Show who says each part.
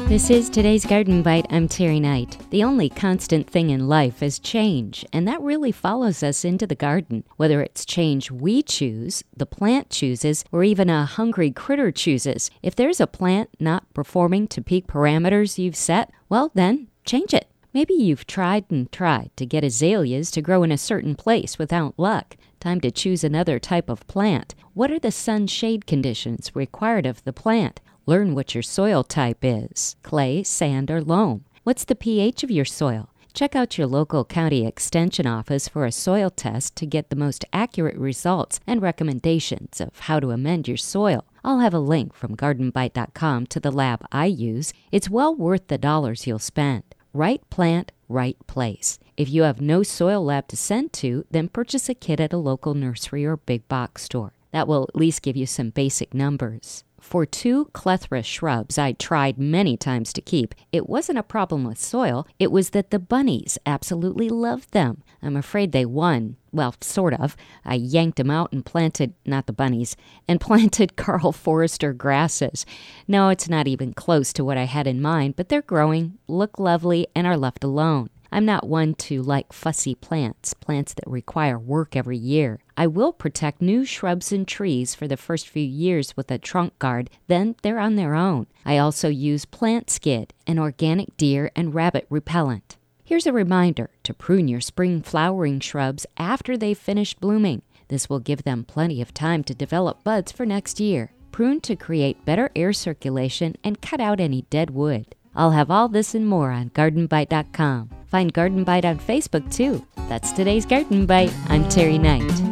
Speaker 1: This is today's Garden Bite. I'm Terry Knight. The only constant thing in life is change, and that really follows us into the garden. Whether it's change we choose, the plant chooses, or even a hungry critter chooses. If there's a plant not performing to peak parameters you've set, well then, change it. Maybe you've tried and tried to get azaleas to grow in a certain place without luck. Time to choose another type of plant. What are the sun-shade conditions required of the plant? Learn what your soil type is, clay, sand, or loam. What's the pH of your soil? Check out your local county extension office for a soil test to get the most accurate results and recommendations of how to amend your soil. I'll have a link from gardenbite.com to the lab I use. It's well worth the dollars you'll spend. Right plant, right place. If you have no soil lab to send to, then purchase a kit at a local nursery or big box store. That will at least give you some basic numbers. For 2 clethra shrubs I tried many times to keep, it wasn't a problem with soil, it was that the bunnies absolutely loved them. I'm afraid they won. Well, sort of. I yanked them out and planted, not the bunnies, and planted Carl Forester grasses. No, it's not even close to what I had in mind, but they're growing, look lovely, and are left alone. I'm not one to like fussy plants that require work every year. I will protect new shrubs and trees for the first few years with a trunk guard, then they're on their own. I also use Plant Skid, an organic deer and rabbit repellent. Here's a reminder to prune your spring flowering shrubs after they've finished blooming. This will give them plenty of time to develop buds for next year. Prune to create better air circulation and cut out any dead wood. I'll have all this and more on gardenbite.com. Find Garden Bite on Facebook too. That's today's Garden Bite. I'm Terry Knight.